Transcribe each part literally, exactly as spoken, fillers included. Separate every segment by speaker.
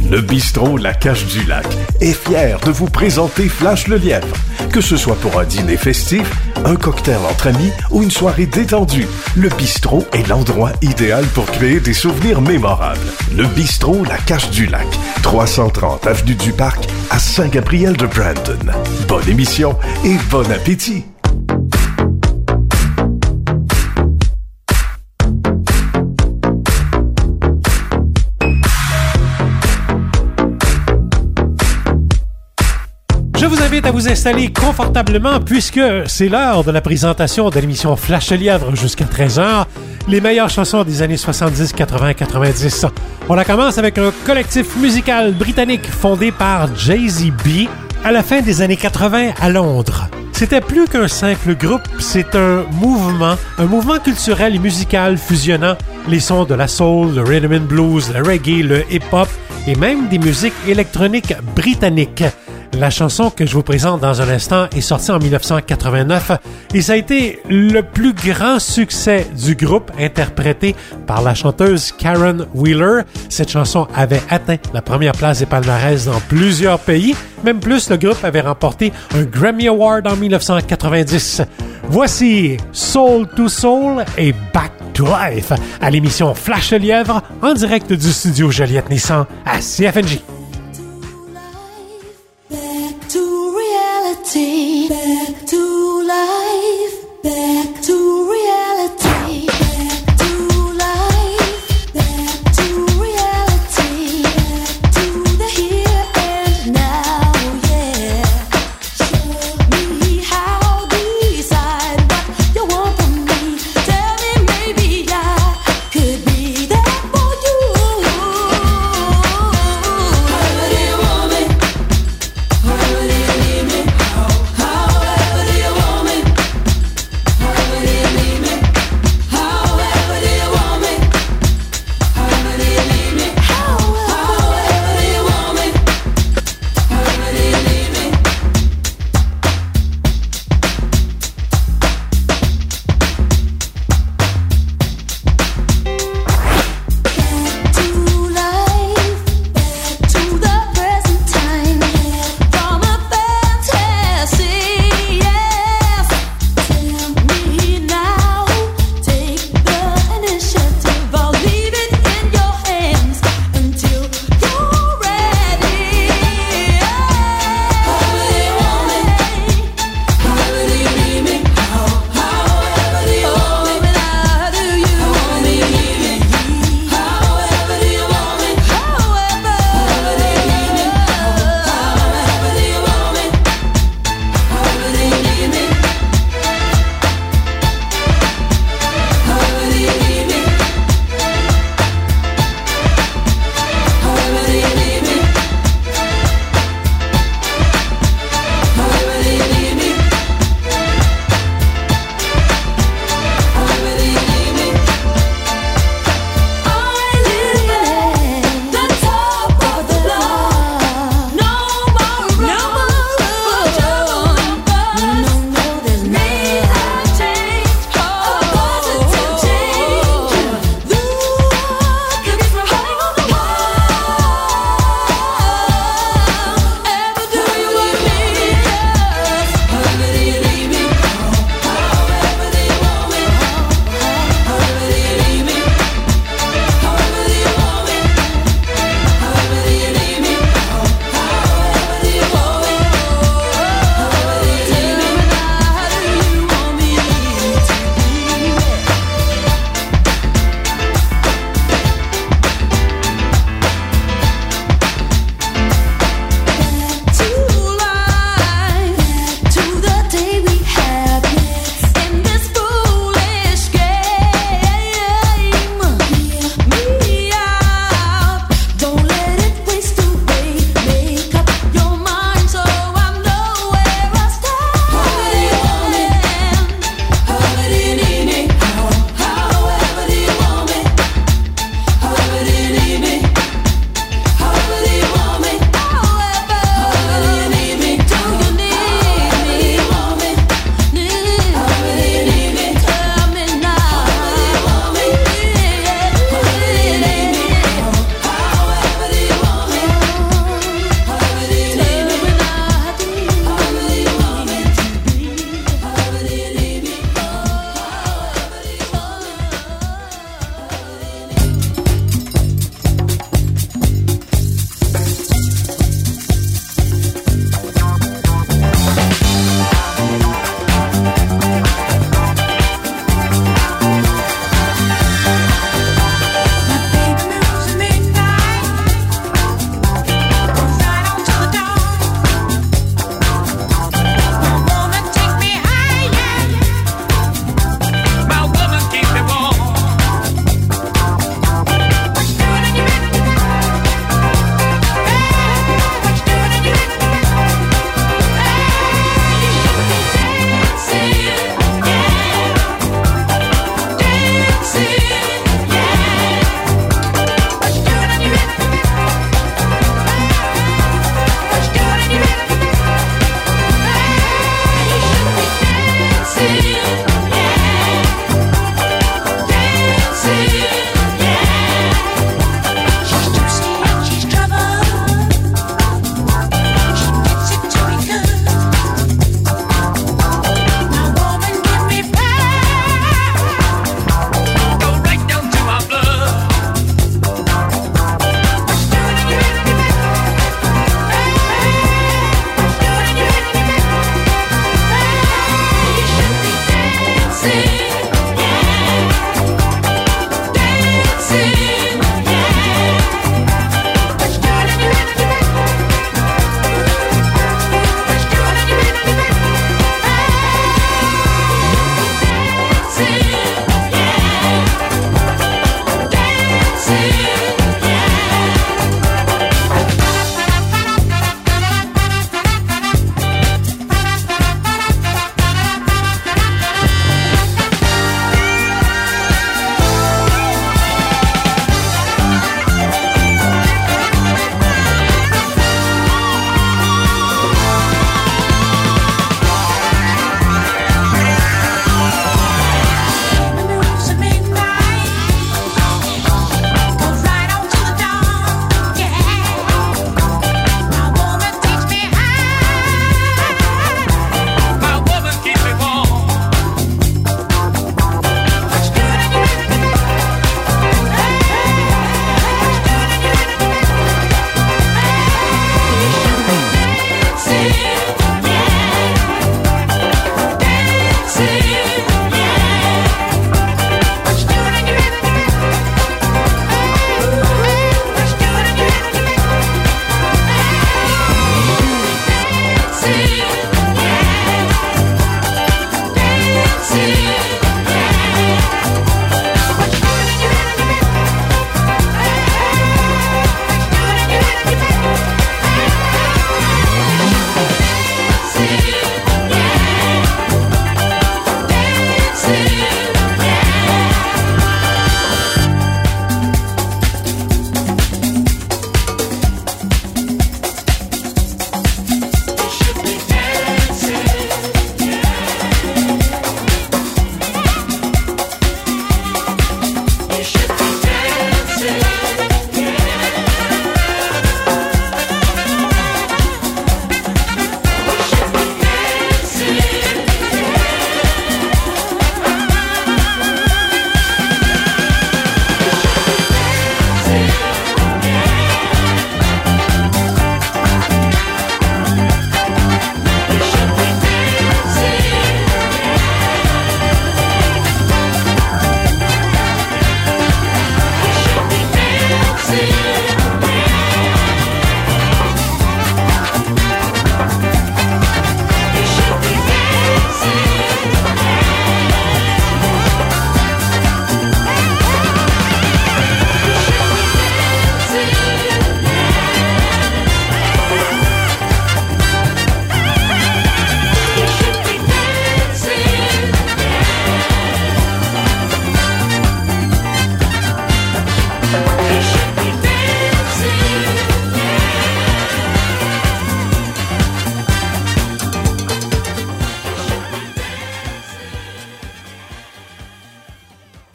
Speaker 1: Le bistrot La Cache du Lac est fier de vous présenter Flash le Lièvre. Que ce soit pour un dîner festif, un cocktail entre amis ou une soirée détendue, le bistrot est l'endroit idéal pour créer des souvenirs mémorables. Le bistrot La Cache du Lac, trois cent trente avenue du Parc à Saint-Gabriel-de-Brandon. Bonne émission et bon appétit!
Speaker 2: Je vous invite à vous installer confortablement puisque c'est l'heure de la présentation de l'émission Flash le Lièvre jusqu'à treize heures. Les meilleures chansons des années soixante-dix, quatre-vingts, quatre-vingt-dix. On la commence avec un collectif musical britannique fondé par Jay-Z B à la fin des années quatre-vingts à Londres. C'était plus qu'un simple groupe, c'est un mouvement, un mouvement culturel et musical fusionnant les sons de la soul, le rhythm and blues, le reggae, le hip-hop et même des musiques électroniques britanniques. La chanson que je vous présente dans un instant est sortie en dix-neuf cent quatre-vingt-neuf et ça a été le plus grand succès du groupe interprété par la chanteuse Karen Wheeler. Cette chanson avait atteint la première place des palmarès dans plusieurs pays. Même plus, le groupe avait remporté un Grammy Award en dix-neuf cent quatre-vingt-dix. Voici Soul to Soul et Back to Life à l'émission Flash le Lièvre en direct du studio Joliette Nissan à C F N J.
Speaker 3: Back to life, back to reality, back to life, back to reality, back to the here and now, yeah. Show me how, decide what you want from me. Tell me maybe I could be there for you.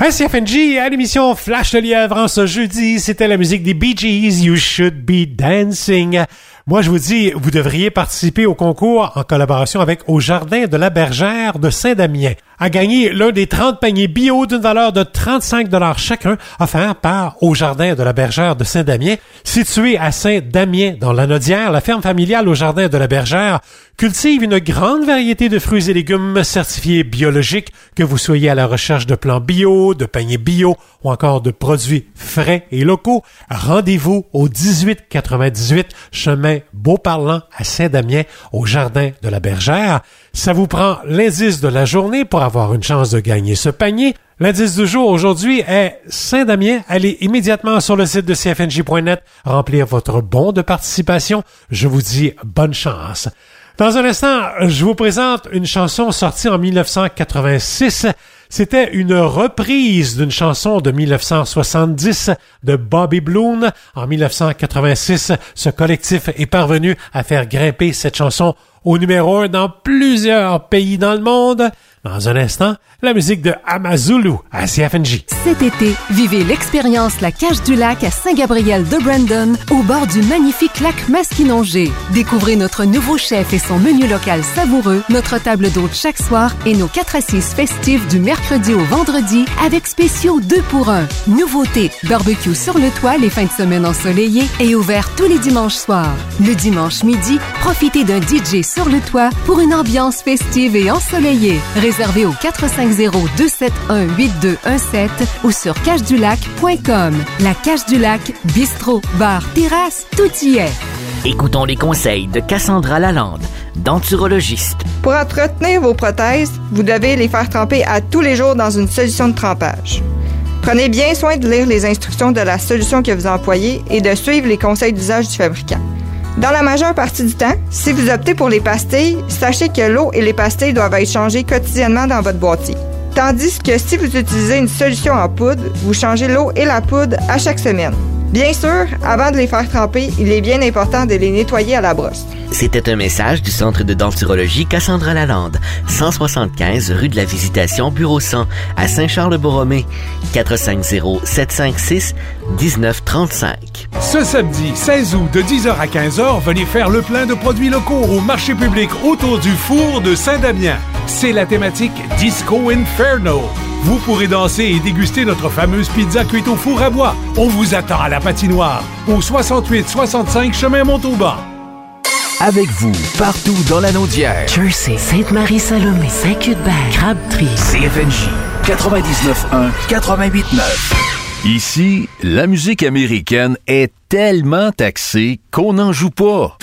Speaker 2: S C F N J à l'émission Flash le Lièvre en ce jeudi, c'était la musique des Bee Gees, You Should Be Dancing. Moi, je vous dis, vous devriez participer au concours en collaboration avec Au Jardin de la Bergère de Saint-Damien. À gagner l'un des trente paniers bio d'une valeur de trente-cinq dollars chacun, offert par Au Jardin de la Bergère de Saint-Damien. Situé à Saint-Damien, dans la Nodière, la ferme familiale Au Jardin de la Bergère cultive une grande variété de fruits et légumes certifiés biologiques, que vous soyez à la recherche de plants bio, de paniers bio ou encore de produits frais et locaux. Rendez-vous au dix-huit quatre-vingt-dix-huit chemin Beauparlant à Saint-Damien, Au Jardin de la Bergère. Ça vous prend l'indice de la journée pour avoir une chance de gagner ce panier. L'indice du jour aujourd'hui est Saint-Damien. Allez immédiatement sur le site de C F N J point net remplir votre bon de participation. Je vous dis bonne chance. Dans un instant, je vous présente une chanson sortie en dix-neuf cent quatre-vingt-six. C'était une reprise d'une chanson de dix-neuf cent soixante-dix de Bobby Bloom. En dix-neuf cent quatre-vingt-six, ce collectif est parvenu à faire grimper cette chanson au numéro un dans plusieurs pays dans le monde. Dans un instant, la musique de Amazulu à C F N J.
Speaker 4: Cet été, vivez l'expérience La Cage du Lac à Saint-Gabriel de Brandon, au bord du magnifique lac Masquinongé. Découvrez notre nouveau chef et son menu local savoureux, notre table d'hôte chaque soir et nos quatre assises festives du mercredi au vendredi avec spéciaux deux pour un. Nouveauté, barbecue sur le toit les fins de semaine ensoleillées et ouvert tous les dimanches soirs. Le dimanche midi, profitez d'un D J sur le toit pour une ambiance festive et ensoleillée. Réservé au quatre cinq zéro, deux sept un, huit deux un sept ou sur cage du lac point com. La Cage du Lac, bistrot, bar, terrasse, tout y est.
Speaker 5: Écoutons les conseils de Cassandra Lalande, denturologiste.
Speaker 6: Pour entretenir vos prothèses, vous devez les faire tremper à tous les jours dans une solution de trempage. Prenez bien soin de lire les instructions de la solution que vous employez et de suivre les conseils d'usage du fabricant. Dans la majeure partie du temps, si vous optez pour les pastilles, sachez que l'eau et les pastilles doivent être changées quotidiennement dans votre boîtier. Tandis que si vous utilisez une solution en poudre, vous changez l'eau et la poudre à chaque semaine. Bien sûr, avant de les faire tremper, il est bien important de les nettoyer à la brosse.
Speaker 5: C'était un message du Centre de denturologie Cassandra Lalande, cent soixante-quinze rue de la Visitation, bureau cent, à Saint-Charles-de-Borromée, quatre cinq zéro, sept cinq six, un neuf trois cinq.
Speaker 7: Ce samedi seize août de dix heures à quinze heures, venez faire le plein de produits locaux au marché public autour du four de Saint-Damien. C'est la thématique Disco Inferno. Vous pourrez danser et déguster notre fameuse pizza cuite au four à bois. On vous attend à la patinoire, au soixante-huit soixante-cinq chemin Montauban.
Speaker 8: Avec vous, partout dans la Naudière.
Speaker 9: Jersey, Sainte-Marie-Salomé, Saint-Cuthbert, Crabtree.
Speaker 8: C F N J quatre-vingt-dix-neuf un, quatre-vingt-huit neuf. Ici, la musique américaine est tellement taxée qu'on n'en joue pas.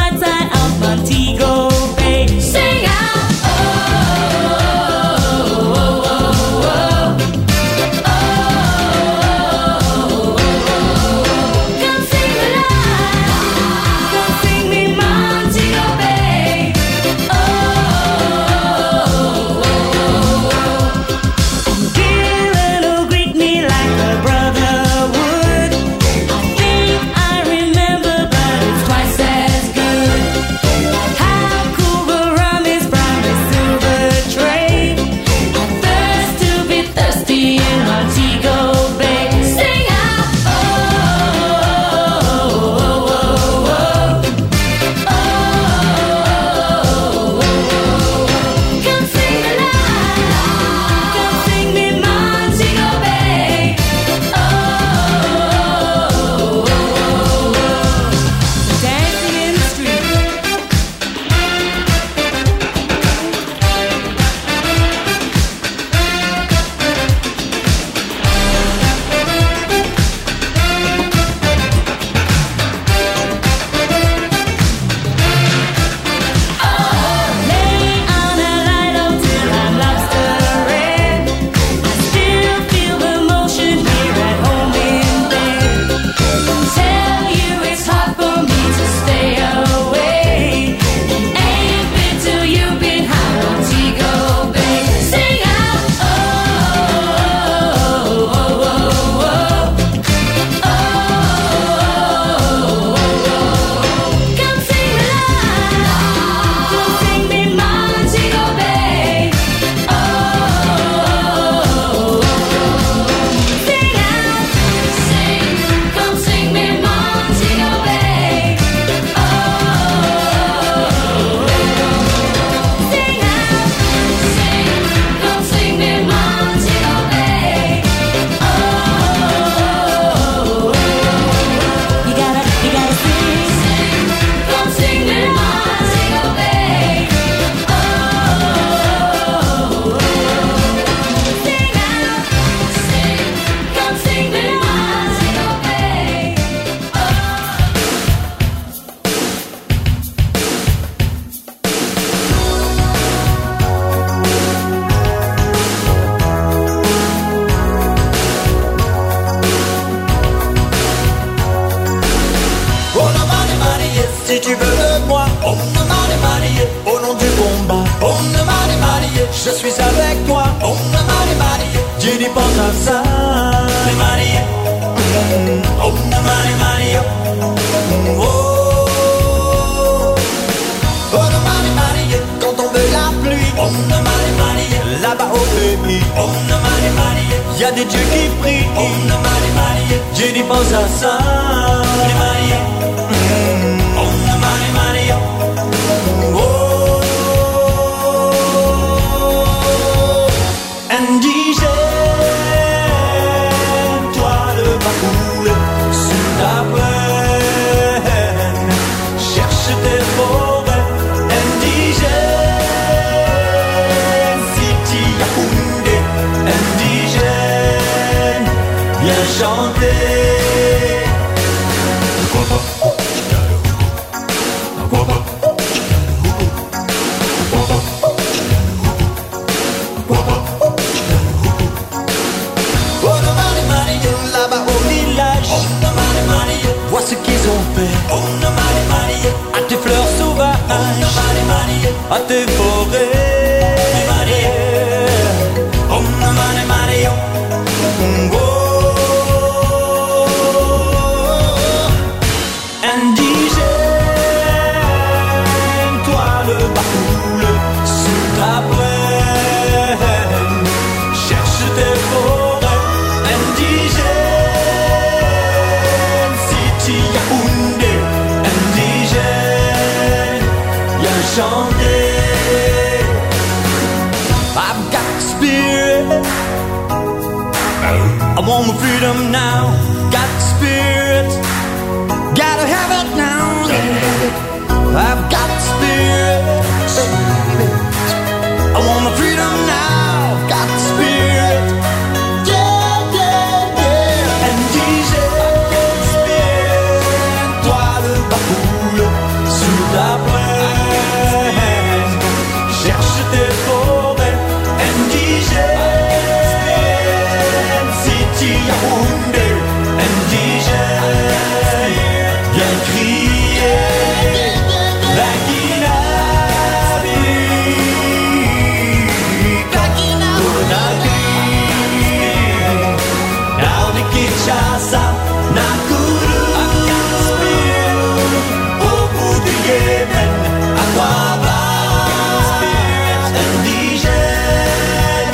Speaker 3: Sing out, oh, oh, oh, oh.
Speaker 10: si tu veux de moi. On ne m'a marié au nom du combat. On ne m'a marié, je suis avec toi. On ne m'a marié, Dieu n'y pense à ça. Les mariés, on ne m'a marié. Oh, on ne m'a marié quand on veut la pluie. On ne m'a marié là-bas au pays. On ne m'a marié, y a des dieux qui prient. On ne m'a marié, Dieu n'y pense à ça. Les mariés, on ne m'a marié. Oh, indigène, toi le parcours sur ta plaine, cherche tes forêts. Indigène, City Yaoundé, indigène, viens chanter. Vois ce qu'ils ont fait. On ne m'a marié à tes fleurs sauvages. On ne m'a marié à tes forêts. On ne m'a marié. Oh, indigène, toi le bacoule sous ta plaine, cherche tes forêts. Indigène, City Yaoundé, indigène, viens chanter. I've got spirit, I want my freedom now. Got spirit, gotta have it now. I've got spirit, I want my freedom now. Got spirit, yeah, yeah, yeah. Indigène, spirit, toi le bacoule sur ta plaine, cherche tes forêts. Indigène, City Yaoundé, indigène, viens crier la Guinée, Conakry, down to Kinshasa, Nakuru, au bout du Yémen, Aqaba, indigène.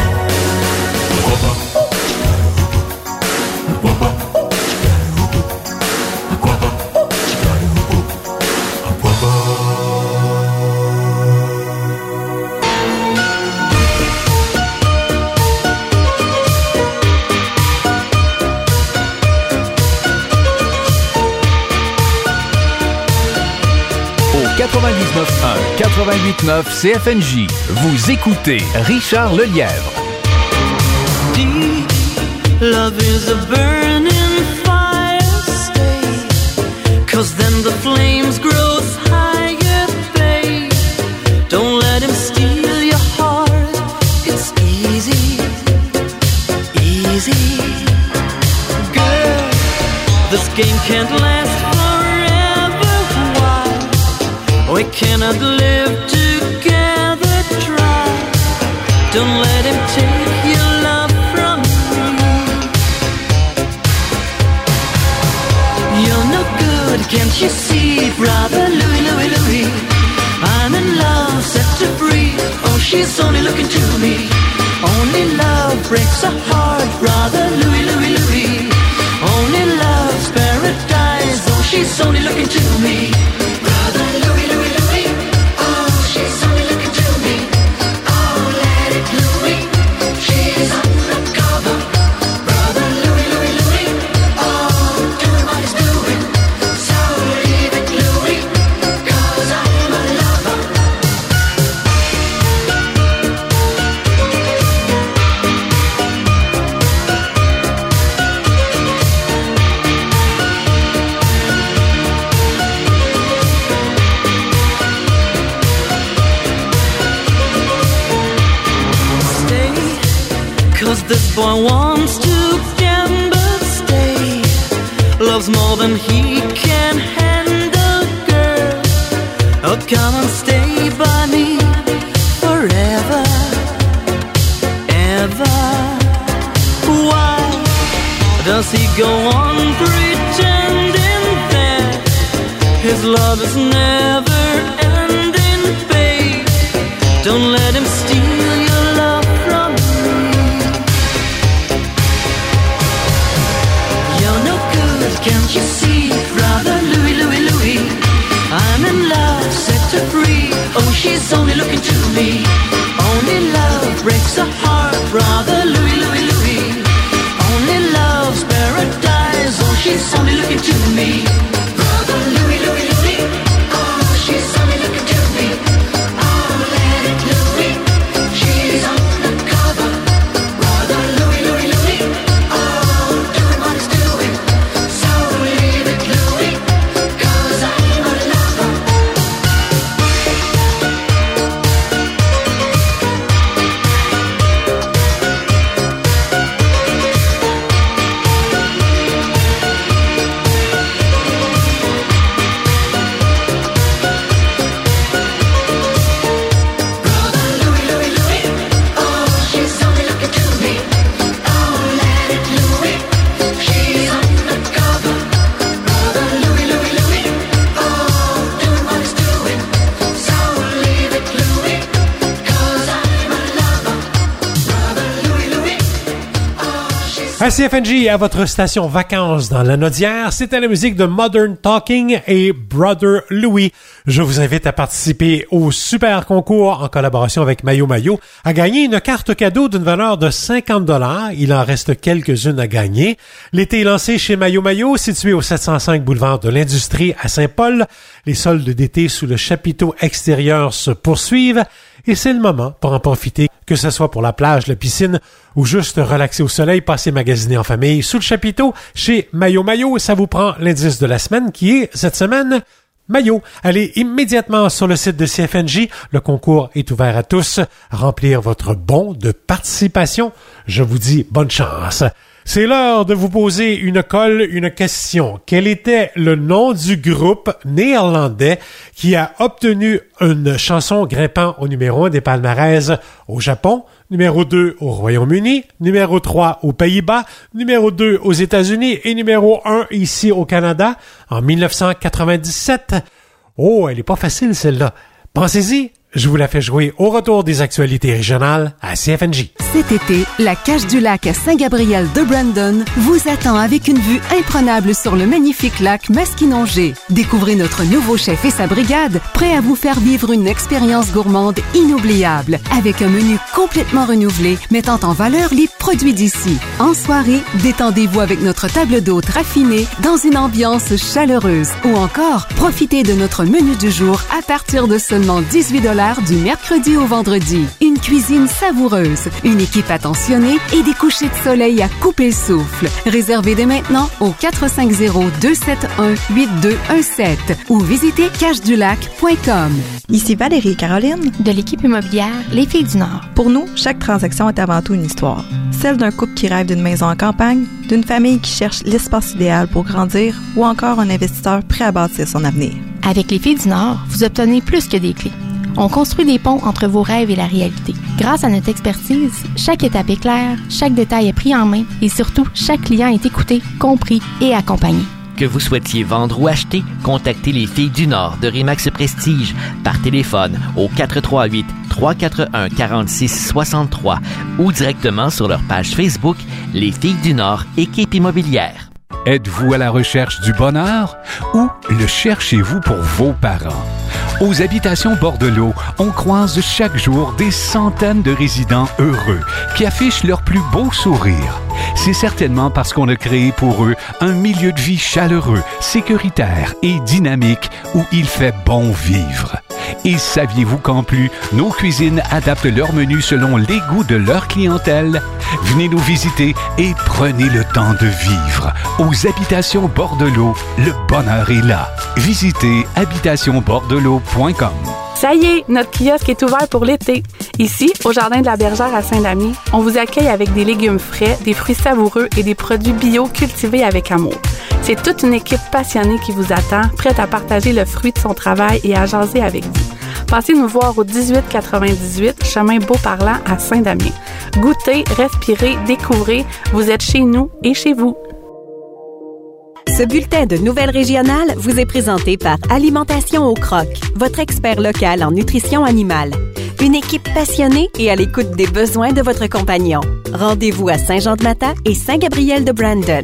Speaker 8: quatre-vingt-dix-neuf un quatre-vingt-huit neuf C F N J. Vous écoutez Richard Lelièvre.
Speaker 10: Deep love is a burning fire, stay, 'cause then the flames grow higher, babe. Don't let him steal your heart, it's easy, easy. Girl, this game can't last forever, why? We cannot live together, try. Don't let him take your love from me. You're no good, can't you see, brother Louis, Louis, Louis? I'm in love, set to free. Oh, she's only looking to me. Only love breaks a heart, brother Louis, Louis, Louis. Only love's paradise. Oh, she's only looking to me. Brother Louis, Louis, Louis. Oh, she's only looking to me. Oh, let it Louis. She's undercover. Brother Louis, Louis, Louis. Oh, doing what he's doing. So leave it Louis, 'cause I'm a lover. Stay, 'cause this boy wants to gamble, stay. Loves more than he can handle, girl. come and stay by me forever, ever. Why does he go on pretending that his love is never ending, babe? Don't let him steal your love from me. You're no good, can't you see, brother Louis, Louis, Louis? I'm in love, set her free. Oh, she's only looking to me. Only love breaks a heart, brother Louis, Louis, Louis. Only love's paradise. Oh, she's only looking to me. Brother Louis, Louis, Louis. Oh, she's only looking to me. Oh, let it Louis. She's undercover. Brother Louis, Louis, Louis. Oh, doing what he's doing. So leave it Louis, 'cause I'm a lover.
Speaker 2: À C F N J, à votre station Vacances dans la Naudière, c'était la musique de Modern Talking et Brother Louis. Je vous invite à participer au super concours en collaboration avec Mayo Mayo, à gagner une carte cadeau d'une valeur de cinquante dollars. Il en reste quelques-unes à gagner. L'été est lancé chez Mayo Mayo, situé au sept cent cinq boulevard de l'Industrie à Saint-Paul. Les soldes d'été sous le chapiteau extérieur se poursuivent et c'est le moment pour en profiter, que ce soit pour la plage, la piscine ou juste relaxer au soleil, passer magasiner en famille. Sous le chapiteau, chez Mayo Mayo, ça vous prend l'indice de la semaine qui est, cette semaine, Mayo. Allez immédiatement sur le site de C F N J. Le concours est ouvert à tous. Remplir votre bon de participation. Je vous dis bonne chance. C'est l'heure de vous poser une colle, une question. Quel était le nom du groupe néerlandais qui a obtenu une chanson grimpant au numéro un des palmarès au Japon, numéro deux au Royaume-Uni, numéro trois aux Pays-Bas, numéro deux aux États-Unis et numéro un ici au Canada en dix-neuf cent quatre-vingt-dix-sept? Oh, elle est pas facile celle-là. Pensez-y. Je vous la fais jouer au retour des actualités régionales à C F N J.
Speaker 4: Cet été, la Cache du Lac à Saint-Gabriel de Brandon vous attend avec une vue imprenable sur le magnifique lac Masquinongé. Découvrez notre nouveau chef et sa brigade, prêts à vous faire vivre une expérience gourmande inoubliable, avec un menu complètement renouvelé, mettant en valeur les produits d'ici. En soirée, détendez-vous avec notre table d'hôte raffinée dans une ambiance chaleureuse. Ou encore, profitez de notre menu du jour à partir de seulement dix-huit dollars du mercredi au vendredi. Une cuisine savoureuse, une équipe attentionnée et des couchers de soleil à couper le souffle. Réservez dès maintenant au quatre cinq zéro, deux sept un, huit deux un sept ou visitez cache du lac point com.
Speaker 11: Ici Valérie Caroline
Speaker 12: de l'équipe immobilière Les Filles du Nord.
Speaker 11: Pour nous, chaque transaction est avant tout une histoire. Celle d'un couple qui rêve d'une maison en campagne, d'une famille qui cherche l'espace idéal pour grandir ou encore un investisseur prêt à bâtir son avenir.
Speaker 12: Avec Les Filles du Nord, vous obtenez plus que des clés. On construit des ponts entre vos rêves et la réalité. Grâce à notre expertise, chaque étape est claire, chaque détail est pris en main et surtout, chaque client est écouté, compris et accompagné.
Speaker 5: Que vous souhaitiez vendre ou acheter, contactez les Filles du Nord de Remax Prestige par téléphone au quatre trois huit, trois quatre un, quatre six six trois ou directement sur leur page Facebook Les Filles du Nord, équipe immobilière.
Speaker 7: Êtes-vous à la recherche du bonheur ou le cherchez-vous pour vos parents? Aux Habitations Bordelot, on croise chaque jour des centaines de résidents heureux qui affichent leur plus beau sourire. C'est certainement parce qu'on a créé pour eux un milieu de vie chaleureux, sécuritaire et dynamique où il fait bon vivre. Et saviez-vous qu'en plus, nos cuisines adaptent leur menu selon les goûts de leur clientèle? Venez nous visiter et prenez le temps de vivre. Aux Habitations Bordelot, le bonheur est là. Visitez habitation bordelot point com.
Speaker 13: Ça y est, notre kiosque est ouvert pour l'été. Ici, au Jardin de la Bergère à Saint-Damien, on vous accueille avec des légumes frais, des fruits savoureux et des produits bio cultivés avec amour. C'est toute une équipe passionnée qui vous attend, prête à partager le fruit de son travail et à jaser avec vous. Passez nous voir au dix-huit quatre-vingt-dix-huit, chemin Beauparlant à Saint-Damien. Goûtez, respirez, découvrez, vous êtes chez nous et chez vous.
Speaker 14: Ce bulletin de nouvelles régionales vous est présenté par Alimentation au Croc, votre expert local en nutrition animale. Une équipe passionnée et à l'écoute des besoins de votre compagnon. Rendez-vous à Saint-Jean-de-Mata et Saint-Gabriel-de-Brandon.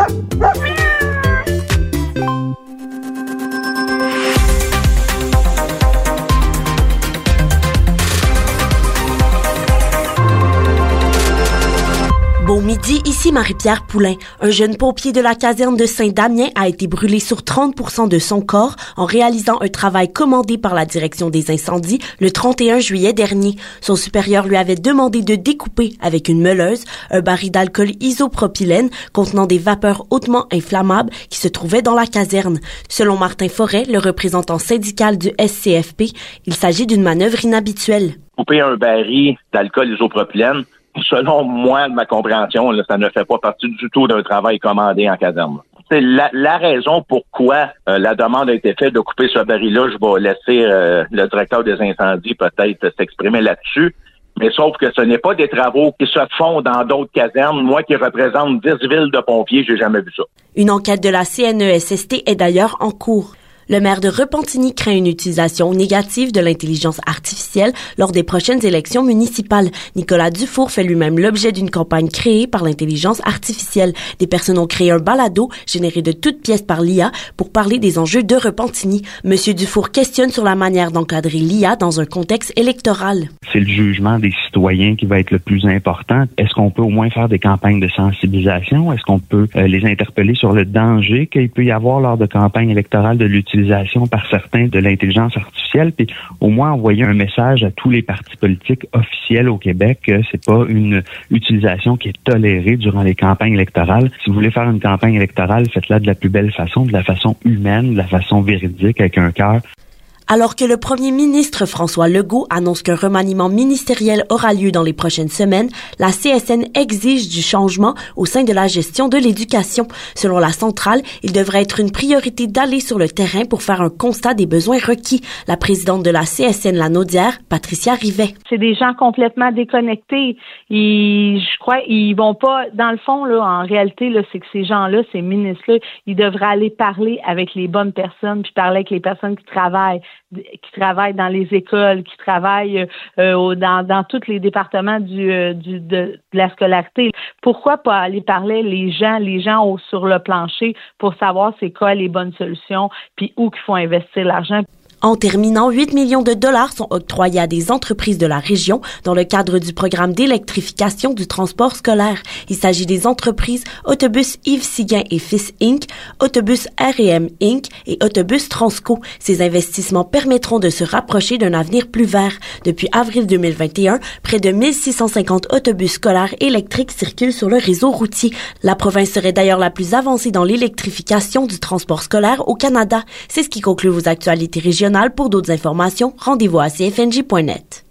Speaker 15: Bon midi, ici Marie-Pierre Poulain. Un jeune pompier de la caserne de Saint-Damien a été brûlé sur trente pour cent de son corps en réalisant un travail commandé par la direction des incendies le trente et un juillet dernier. Son supérieur lui avait demandé de découper avec une meuleuse un baril d'alcool isopropylène contenant des vapeurs hautement inflammables qui se trouvaient dans la caserne. Selon Martin Forêt, le représentant syndical du S C F P, il s'agit d'une manœuvre inhabituelle.
Speaker 16: Couper un baril d'alcool isopropylène, selon moi, ma compréhension, là, ça ne fait pas partie du tout d'un travail commandé en caserne. C'est la, la raison pourquoi euh, la demande a été faite de couper ce baril-là. Je vais laisser euh, le directeur des incendies peut-être s'exprimer là-dessus. Mais sauf que ce n'est pas des travaux qui se font dans d'autres casernes. Moi qui représente dix villes de pompiers, j'ai jamais vu ça.
Speaker 15: Une enquête de la C N E S S T est d'ailleurs en cours. Le maire de Repentigny craint une utilisation négative de l'intelligence artificielle lors des prochaines élections municipales. Nicolas Dufour fait lui-même l'objet d'une campagne créée par l'intelligence artificielle. Des personnes ont créé un balado généré de toutes pièces par l'I A pour parler des enjeux de Repentigny. Monsieur Dufour questionne sur la manière d'encadrer l'I A dans un contexte électoral.
Speaker 17: C'est le jugement des citoyens qui va être le plus important. Est-ce qu'on peut au moins faire des campagnes de sensibilisation? Est-ce qu'on peut euh, les interpeller sur le danger qu'il peut y avoir lors de campagnes électorales de l'utilisation par certains de l'intelligence artificielle, puis au moins envoyer un message à tous les partis politiques officiels au Québec que c'est pas une utilisation qui est tolérée durant les campagnes électorales. Si vous voulez faire une campagne électorale, faites-la de la plus belle façon, de la façon humaine, de la façon véridique, avec un cœur.
Speaker 15: Alors que le premier ministre François Legault annonce qu'un remaniement ministériel aura lieu dans les prochaines semaines, la C S N exige du changement au sein de la gestion de l'éducation. Selon la centrale, il devrait être une priorité d'aller sur le terrain pour faire un constat des besoins requis. La présidente de la C S N Lanaudière, Patricia Rivet.
Speaker 18: C'est des gens complètement déconnectés. Ils, je crois, ils vont pas, dans le fond, là, en réalité, là, c'est que ces gens-là, ces ministres-là, ils devraient aller parler avec les bonnes personnes, puis parler avec les personnes qui travaillent. qui travaillent dans les écoles, qui travaillent euh, dans, dans tous les départements du, euh, du de, de la scolarité. Pourquoi pas aller parler les gens, les gens au, sur le plancher pour savoir c'est quoi les bonnes solutions, puis où qu'il faut investir l'argent.
Speaker 15: En terminant, huit millions de dollars sont octroyés à des entreprises de la région dans le cadre du programme d'électrification du transport scolaire. Il s'agit des entreprises Autobus Yves Séguin et Fils Incorporé, Autobus R et M Incorporé et Autobus Transco. Ces investissements permettront de se rapprocher d'un avenir plus vert. Depuis avril deux mille vingt et un, près de mille six cent cinquante autobus scolaires électriques circulent sur le réseau routier. La province serait d'ailleurs la plus avancée dans l'électrification du transport scolaire au Canada. C'est ce qui conclut vos actualités régionales. Pour d'autres informations, rendez-vous à c f n j point net.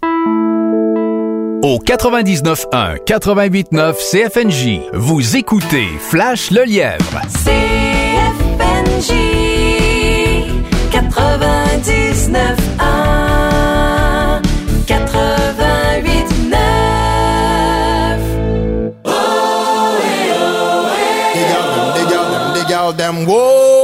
Speaker 8: Au quatre-vingt-dix-neuf un, quatre-vingt-huit neuf C F N J, vous écoutez Flash le Lièvre.
Speaker 10: C F N J quatre-vingt-dix-neuf un, quatre-vingt-huit neuf. Oh, hey, oh, hey. Dig out them, dig out them, dig out them, whoa.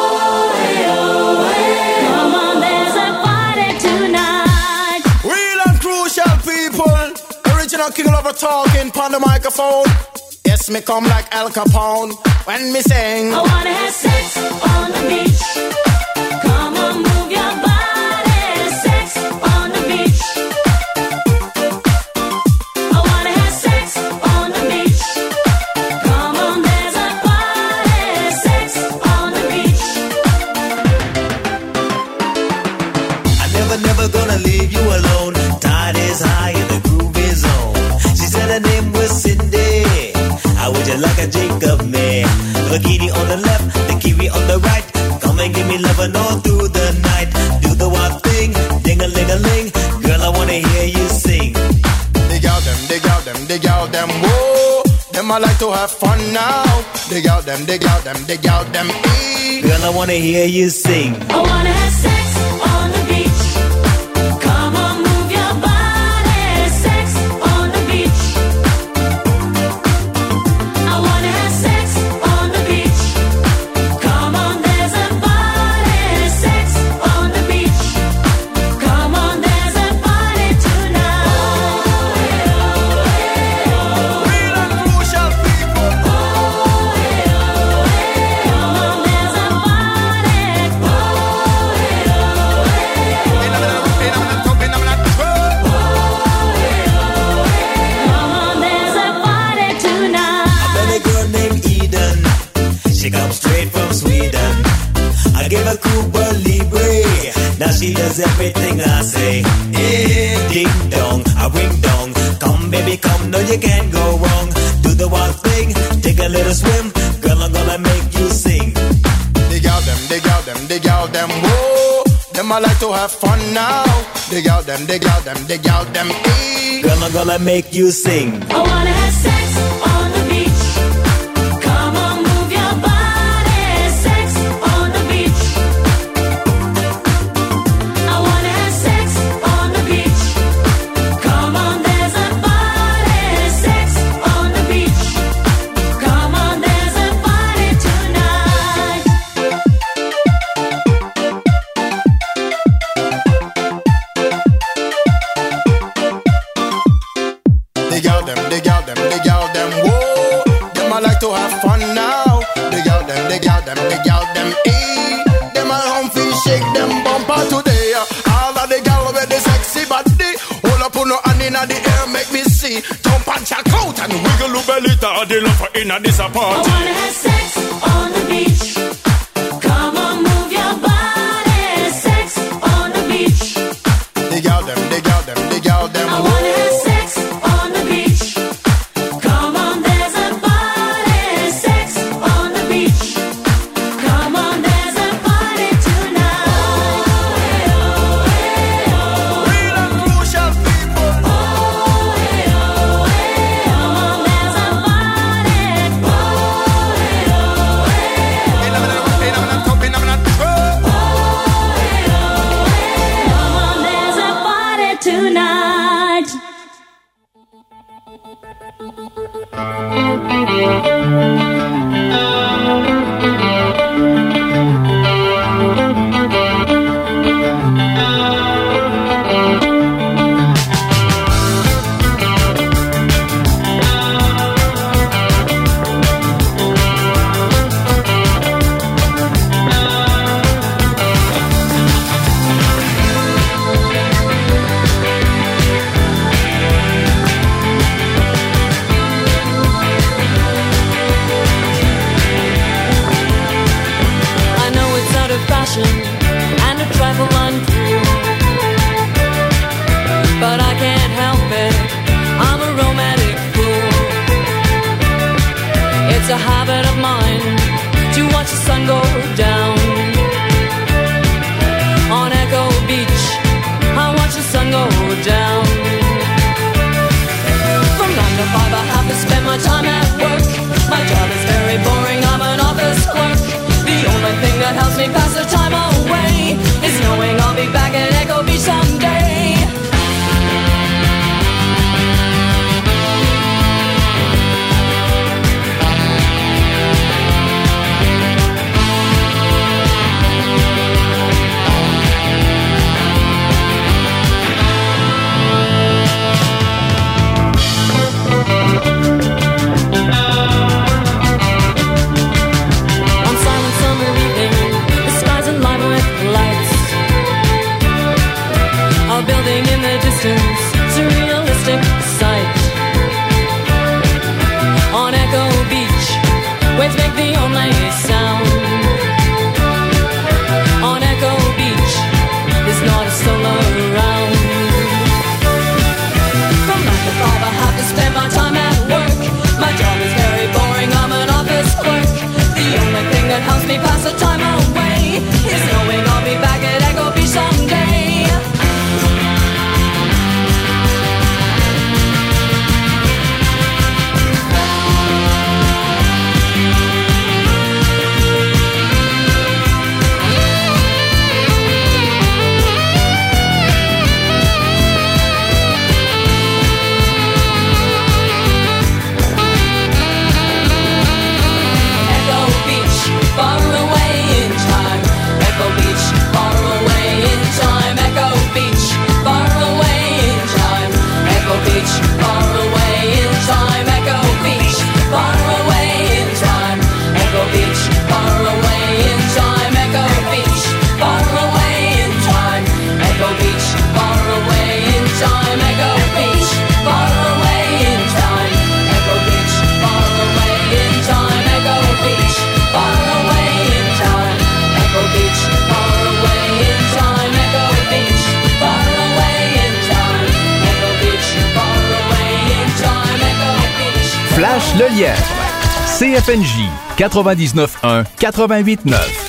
Speaker 19: King Lover talking on the microphone. Yes, me come like Al Capone when me sing.
Speaker 10: I wanna have sex on the beach. Come on, move your body. Sex on the beach. I wanna have sex on the beach. Come on, there's a party. Sex on the beach.
Speaker 19: I never, never gonna leave you alone. Tide is high and the groove is on. She said her name was Cindy. How would you like a Jacob man? Bikini on the left, the kiwi on the right. Come and give me love and all through the night. Do the wild thing, ding a ling a
Speaker 20: gal them, whoa. Them I like to have fun now. The gal them, the gal them, the gal them, eat.
Speaker 19: Girl, I wanna hear you sing.
Speaker 10: I wanna have sex on the beach. Come on, move your body. Sex on the beach. I wanna have sex on the beach. Come on, there's a party. Sex on the beach. Come on, there's a party tonight.
Speaker 20: Real and crucial people.
Speaker 10: Come on, there's a party. Come on, there's a party tonight.
Speaker 19: I met a girl named Eden. She comes straight from Sweden. I gave her Cuba Libre. Now she does everything I say. Eh, ding dong, I ring dong. Come baby, come, no you can't go wrong. Do the wild thing, take a little swim. Girl, I'm gonna make you sing.
Speaker 20: The gal them, the gal them, the gal them, whoa. Them I like to have fun now. The gal them, the gal them, the gal them, eat.
Speaker 19: Girl, I'm gonna make you sing.
Speaker 10: I wanna have sex on the beach. Come on, move your body. Sex on the beach. I wanna have sex on the beach. Come on, there's a party. Sex on the beach. Come on, there's a party tonight.
Speaker 20: The gal them, the gal them, the gal them, whoa. Them I like to have fun now. The gal them, the gal them, the gal them, eat. Them I home feel shake them bumper today. All of the gal with the sexy body. Hold up on no hand in the air, make me see. Jump and check out and wiggle your belly. The love for in this
Speaker 10: I
Speaker 20: party.
Speaker 10: wanna have sex on the beach. Come on, move your body. Sex on the beach.
Speaker 20: The gal them, the gal them, the gal them,
Speaker 10: I wanna have sex on the beach. Come on, there's a party. Sex on the beach. Come on, there's a party tonight.
Speaker 20: Real and crucial people.
Speaker 10: Come on, there's a party. Come on, there's a party tonight. I know it's out of fashion and a trifle uncool, but I can't help it. I'm a romantic fool. It's a habit of mine to watch the sun go down on Echo Beach. I watch the sun go down. From nine to five, I have to spend my time at work. My job is very boring. I'm an office clerk. The only thing that helps me pass the time away is knowing I'll be back at Echo Beach someday. On silent summer evening, the skies alive with lights. A building in the distance, surrealistic sight. On Echo Beach, waves make the only sound. On Echo Beach, there's not a soul around. From nine to five, I have to spend my time at work. My job is very boring. I'm an office clerk. The only thing that helps me pass the time away is knowing I'll be back at Echo Beach someday.
Speaker 8: Flash le lièvre. C F N J quatre-vingt-dix-neuf un quatre-vingt-huit neuf.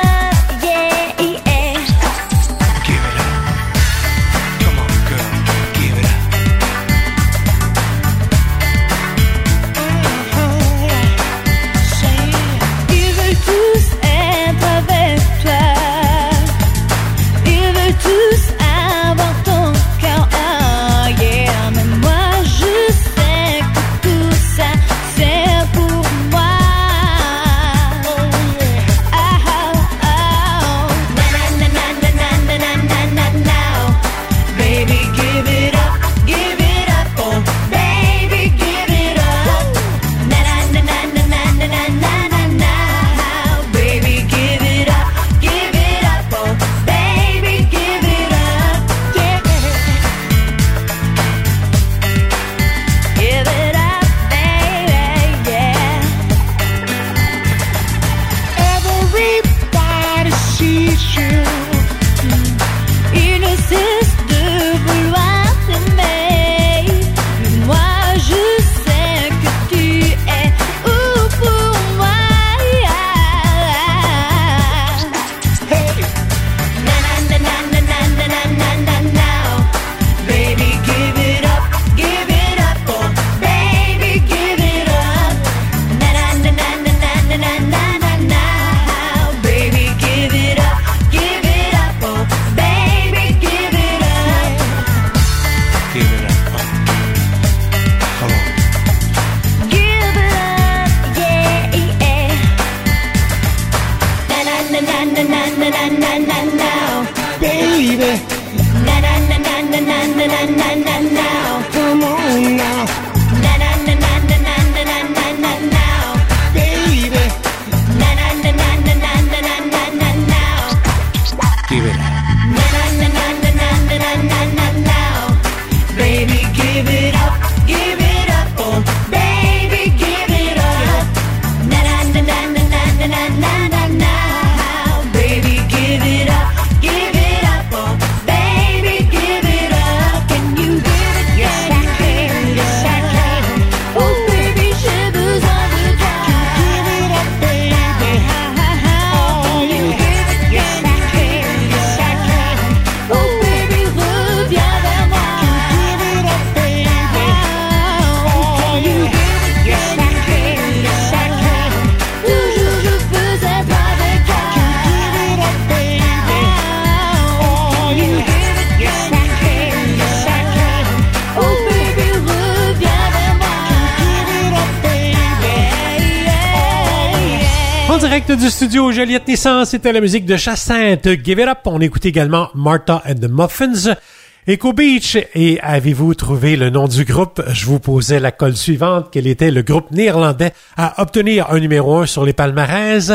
Speaker 2: Direct du studio Joliette Nissan, c'était la musique de Jacinthe, Give It Up. On écoute également Martha and the Muffins, Echo Beach. Et avez-vous trouvé le nom du groupe? Je vous posais la colle suivante. Quel était le groupe néerlandais à obtenir un numéro un sur les palmarès?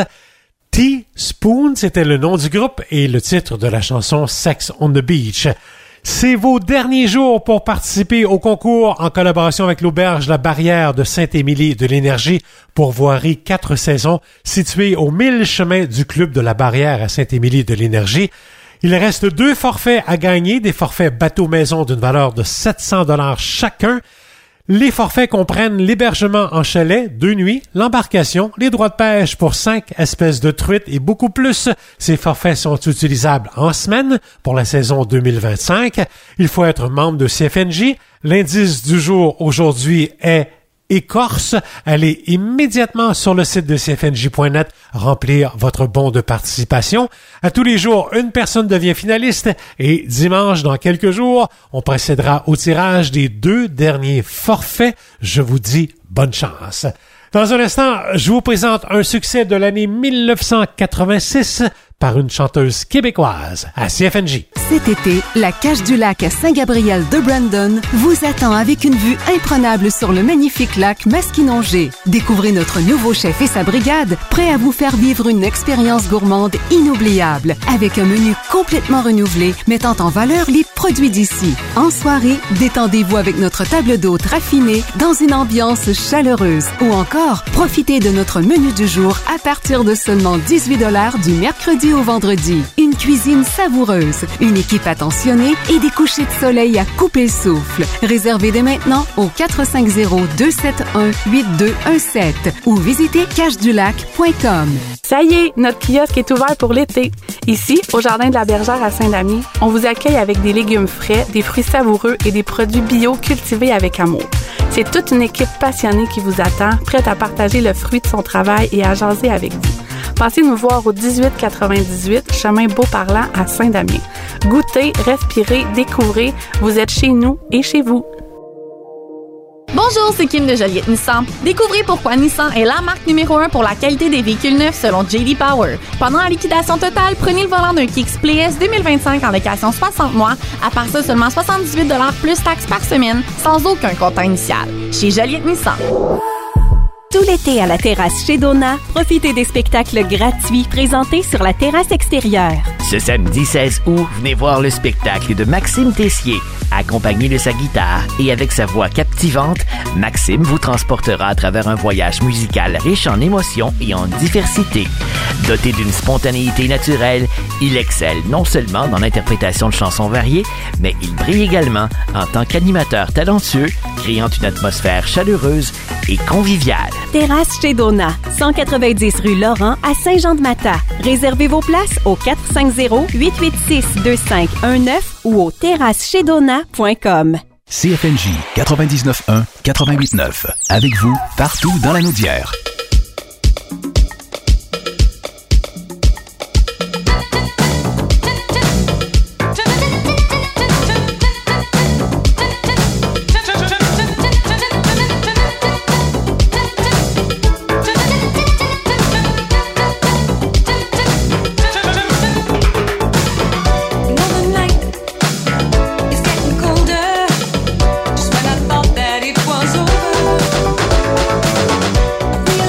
Speaker 2: Teaspoon, c'était le nom du groupe et le titre de la chanson Sex on the Beach. C'est vos derniers jours pour participer au concours en collaboration avec l'auberge La Barrière de Saint-Émilie de l'Énergie pour voirie quatre saisons située au mille chemins du Club de la Barrière à Saint-Émilie de l'Énergie. Il reste deux forfaits à gagner, des forfaits bateau-maison d'une valeur de sept cents dollars chacun. Les forfaits comprennent l'hébergement en chalet, deux nuits, l'embarcation, les droits de pêche pour cinq espèces de truites et beaucoup plus. Ces forfaits sont utilisables en semaine pour la saison deux mille vingt-cinq. Il faut être membre de C F N J. L'indice du jour aujourd'hui est écorce. Allez immédiatement sur le site de C F N J point net remplir votre bon de participation. À tous les jours, une personne devient finaliste et dimanche, dans quelques jours, on procédera au tirage des deux derniers forfaits. Je vous dis bonne chance. Dans un instant, je vous présente un succès de l'année mille neuf cent quatre-vingt-six par une chanteuse québécoise à C F N J.
Speaker 4: Cet été, la Cache du Lac à Saint-Gabriel de Brandon vous attend avec une vue imprenable sur le magnifique lac Masquinongé. Découvrez notre nouveau chef et sa brigade, prêts à vous faire vivre une expérience gourmande inoubliable, avec un menu complètement renouvelé, mettant en valeur les produits d'ici. En soirée, détendez-vous avec notre table d'hôte raffinée dans une ambiance chaleureuse. Ou encore, profitez de notre menu du jour à partir de seulement dix-huit dollars du mercredi lundi au vendredi. Une cuisine savoureuse, une équipe attentionnée et des couchers de soleil à couper le souffle. Réservez dès maintenant au quatre cinq zéro, deux sept un, huit deux un sept ou visitez cache du lac point com.
Speaker 13: Ça y est, notre kiosque est ouvert pour l'été. Ici, au Jardin de la Bergère à Saint-Damier, on vous accueille avec des légumes frais, des fruits savoureux et des produits bio cultivés avec amour. C'est toute une équipe passionnée qui vous attend, prête à partager le fruit de son travail et à jaser avec vous. Passez nous voir au dix-huit quatre-vingt-dix-huit, chemin Beauparlant à Saint-Damier. Goûtez, respirez, découvrez, vous êtes chez nous et chez vous.
Speaker 21: Bonjour, c'est Kim de Joliette Nissan. Découvrez pourquoi Nissan est la marque numéro un pour la qualité des véhicules neufs selon J D Power. Pendant la liquidation totale, prenez le volant d'un Kicks Play S deux mille vingt-cinq en location soixante mois, à part ça seulement soixante-dix-huit dollars plus taxes par semaine, sans aucun comptant initial. Chez Joliette Nissan.
Speaker 14: Tout l'été à la terrasse chez Donna, profitez des spectacles gratuits présentés sur la terrasse extérieure.
Speaker 5: Ce samedi seize août, venez voir le spectacle de Maxime Tessier. Accompagné de sa guitare et avec sa voix captivante, Maxime vous transportera à travers un voyage musical riche en émotions et en diversité. Doté d'une spontanéité naturelle, il excelle non seulement dans l'interprétation de chansons variées, mais il brille également en tant qu'animateur talentueux, créant une atmosphère chaleureuse et conviviale.
Speaker 14: Terrasse chez Donna, cent quatre-vingt-dix rue Laurent à Saint-Jean-de-Mata. Réservez vos places au quatre cinq zéro, huit huit six, deux cinq un neuf ou au terrasse chez donna point com.
Speaker 22: C F N J quatre-vingt-dix-neuf un quatre-vingt-huit neuf. Avec vous, partout dans la Naudière.
Speaker 3: Just when I thought that it was over,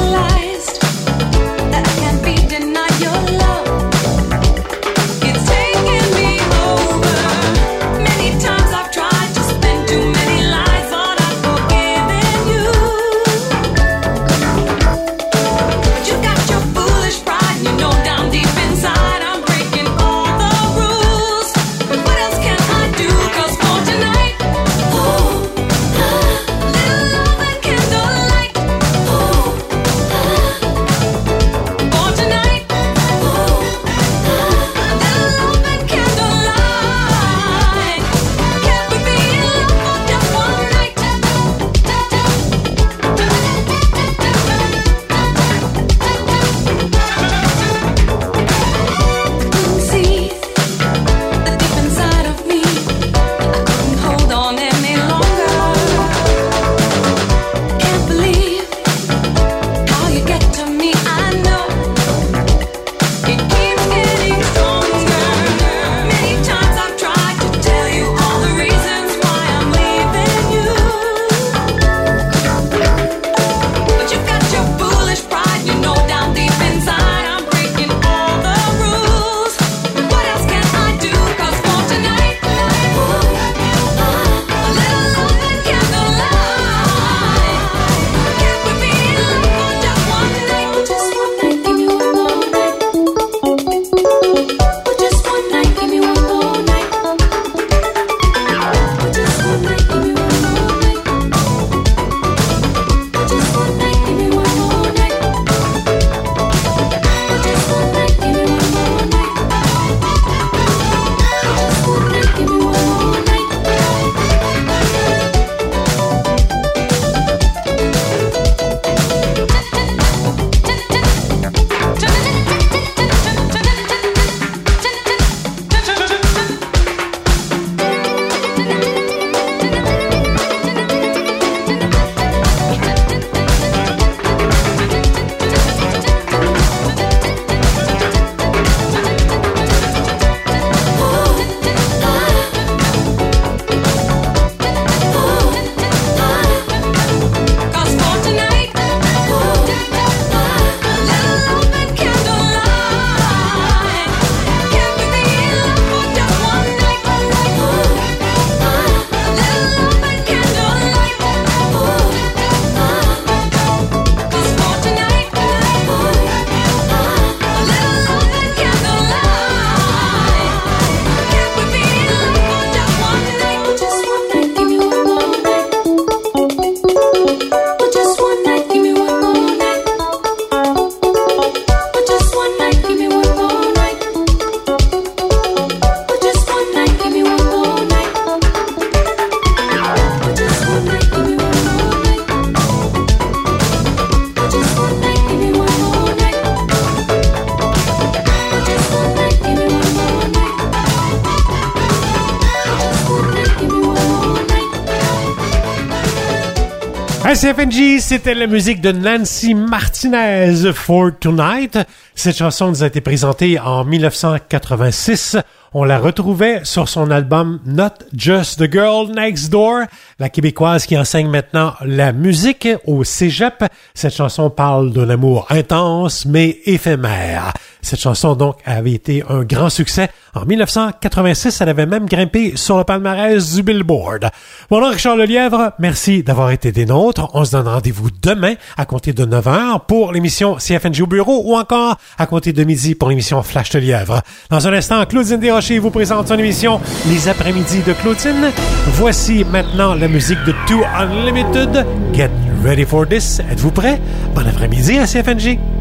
Speaker 2: À C F N J, c'était la musique de Nancy Martinez, For Tonight. Cette chanson nous a été présentée en dix-neuf cent quatre-vingt-six. On la retrouvait sur son album Not Just the Girl Next Door, la Québécoise qui enseigne maintenant la musique au cégep. Cette chanson parle d'un amour intense mais éphémère. Cette chanson donc avait été un grand succès. En dix-neuf cent quatre-vingt-six, elle avait même grimpé sur le palmarès du Billboard. Bon, là, Richard Lelièvre, merci d'avoir été des nôtres. On se donne rendez-vous demain à compter de neuf heures pour l'émission C F N J au bureau ou encore à compter de midi pour l'émission Flash de Lièvre. Dans un instant, Claudine Desrochers vous présente son émission Les après-midi de Claudine. Voici maintenant la musique de Two Unlimited. Get ready for this. Êtes-vous prêts? Bon après-midi à C F N J.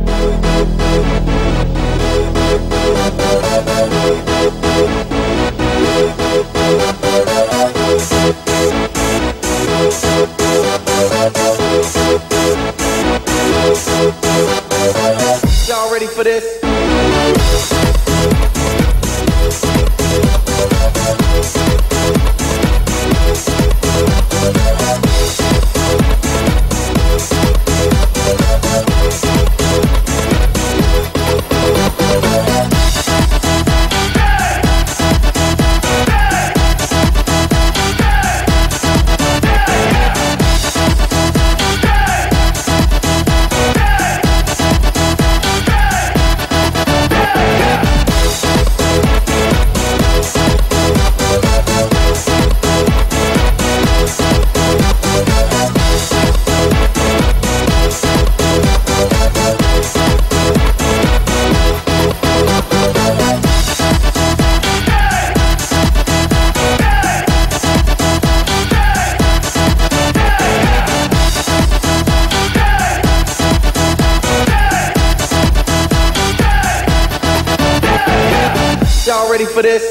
Speaker 1: Y'all ready for this? Ready for this?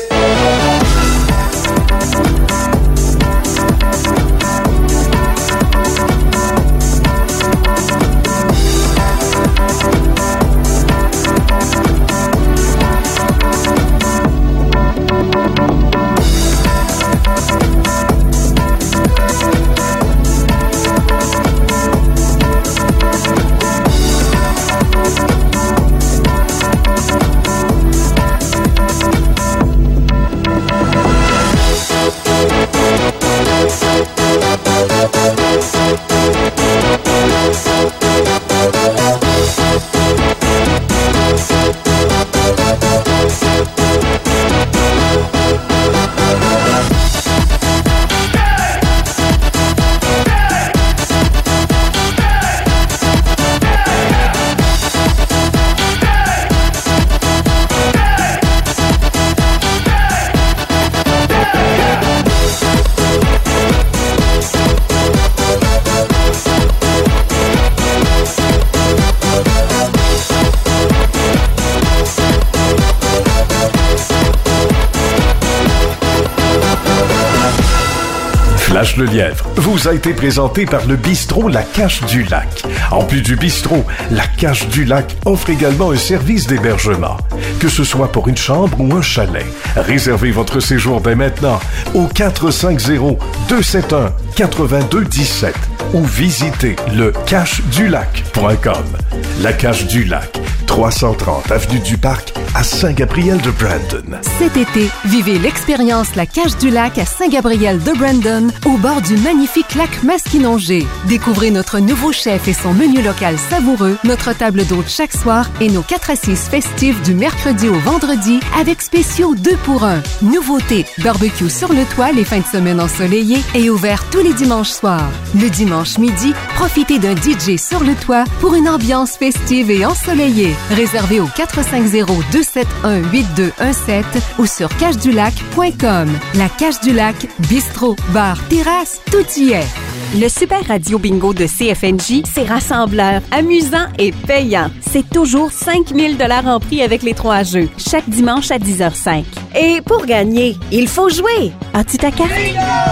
Speaker 6: Flash le Lièvre vous a été présenté par le bistrot La Cache du Lac. En plus du bistrot, La Cache du Lac offre également un service d'hébergement. Que ce soit pour une chambre ou un chalet, réservez votre séjour dès maintenant au quatre cinq zéro, deux sept un, huit deux un sept ou visitez le cache du lac point com. La Cache du Lac, trois cent trente avenue du Parc à Saint-Gabriel-de-Brandon.
Speaker 4: Cet été, vivez l'expérience La Cache du Lac à Saint-Gabriel-de-Brandon, au bord du magnifique lac Masquinongé. Découvrez notre nouveau chef et son menu local savoureux, notre table d'hôte chaque soir et nos quatre assises festives du mercredi au vendredi avec spéciaux deux pour un. Nouveauté, barbecue sur le toit les fins de semaine ensoleillées et ouvert tous les dimanches soirs. Le dimanche midi, profitez d'un D J sur le toit pour une ambiance festive et ensoleillée. Réservez au quatre cinq zéro, deux sept un, huit deux un sept ou sur cache du lac point com. La Cache du Lac, bistrot, bar, terrasse, tout y est.
Speaker 14: Le Super Radio Bingo de C F N J, c'est rassembleur, amusant et payant. C'est toujours cinq mille dollars en prix avec les trois jeux, chaque dimanche à dix heures zéro cinq. Et pour gagner, il faut jouer. As-tu ta carte? Bingo!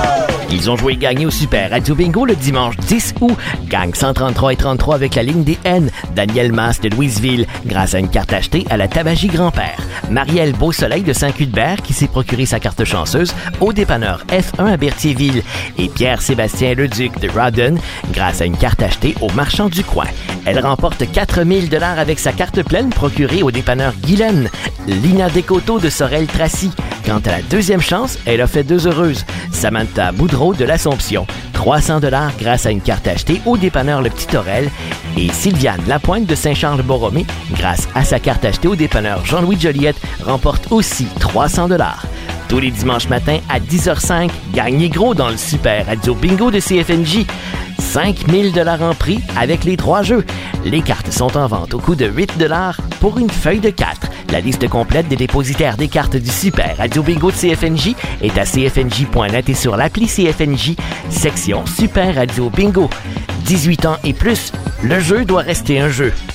Speaker 5: Ils ont joué et gagné au Super Radio Bingo le dimanche dix août. Gang cent trente-trois et trente-trois avec la ligne des N. Daniel Masse de Louisville, grâce à une carte achetée à la Tabagie Grand-Père. Marielle Beausoleil de Saint-Cuthbert qui s'est procuré sa carte chanceuse au dépanneur F un à Berthierville. Et Pierre-Sébastien Leduc de Rawdon, grâce à une carte achetée au Marchand du Coin. Elle remporte quatre mille dollars avec sa carte pleine procurée au dépanneur Guylaine. Lina Descoteaux de Sorel-Tracy. Quant à la deuxième chance, elle a fait deux heureuses. Samantha Boudreau de l'Assomption. trois cents dollars grâce à une carte achetée au dépanneur Le Petit Orel. Et Sylviane Lapointe de Saint-Charles-Borromée, grâce à sa carte achetée au dépanneur Jean-Louis Joliette, remporte aussi trois cents dollars. Tous les dimanches matins à dix heures cinq, gagnez gros dans le Super Radio Bingo de C F N J. cinq mille dollars en prix avec les trois jeux. Les cartes sont en vente au coût de huit dollars pour une feuille de quatre. La liste complète des dépositaires des cartes du Super Radio Bingo de C F N J est à c f n j point net et sur l'appli C F N J, section Super Radio Bingo. dix-huit ans et plus, le jeu doit rester un jeu.